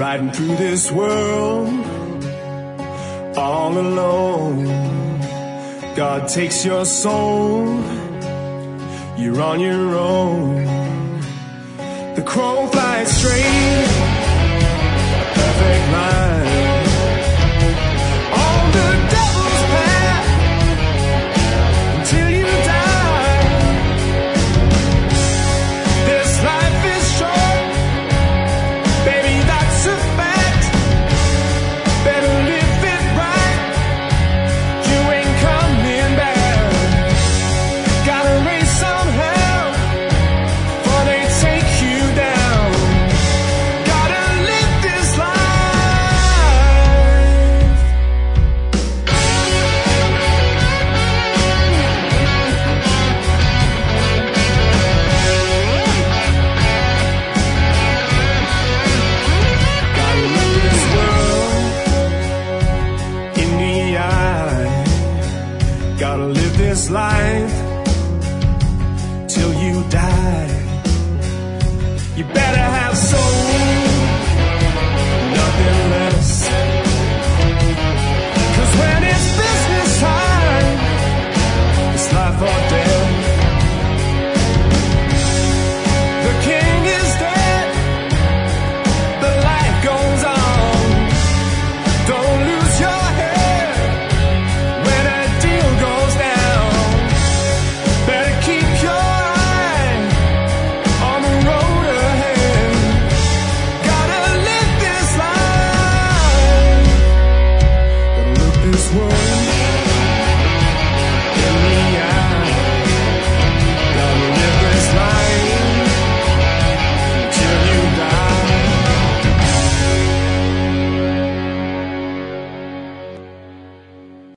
riding through this world all alone. God takes your soul, you're on your own. The crow flies straight, a perfect line, on the devil's path until you die. This life is short, baby, that's a fact. Better live it right, you ain't coming back. Gotta race somehow, before they take you down. Gotta live this life. Gotta look this world in the eye. Gotta live this life till you die. You better have soul, nothing less. 'Cause when it's business time, it's life or death. The king is dead, the light goes on. Don't lose your head when a deal goes down. Better keep your eye on the road ahead. Gotta live this life, gotta look this world